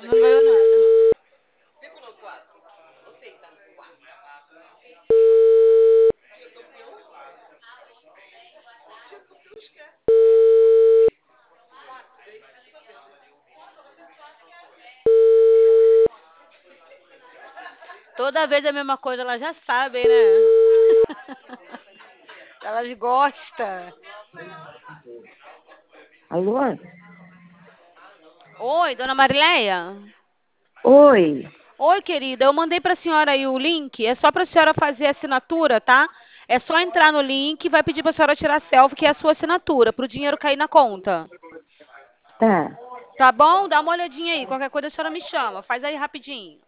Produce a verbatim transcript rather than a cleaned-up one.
Não veio nada. Toda vez a mesma coisa, elas já sabem, né? Elas gostam. Alô? Oi, dona Marileia? Oi. Oi, querida. Eu mandei para a senhora aí o link. É só para a senhora fazer a assinatura, tá? É só entrar no link e vai pedir para a senhora tirar selfie, que é a sua assinatura, para o dinheiro cair na conta. Tá. Tá bom? Dá uma olhadinha aí. Qualquer coisa a senhora me chama. Faz aí rapidinho.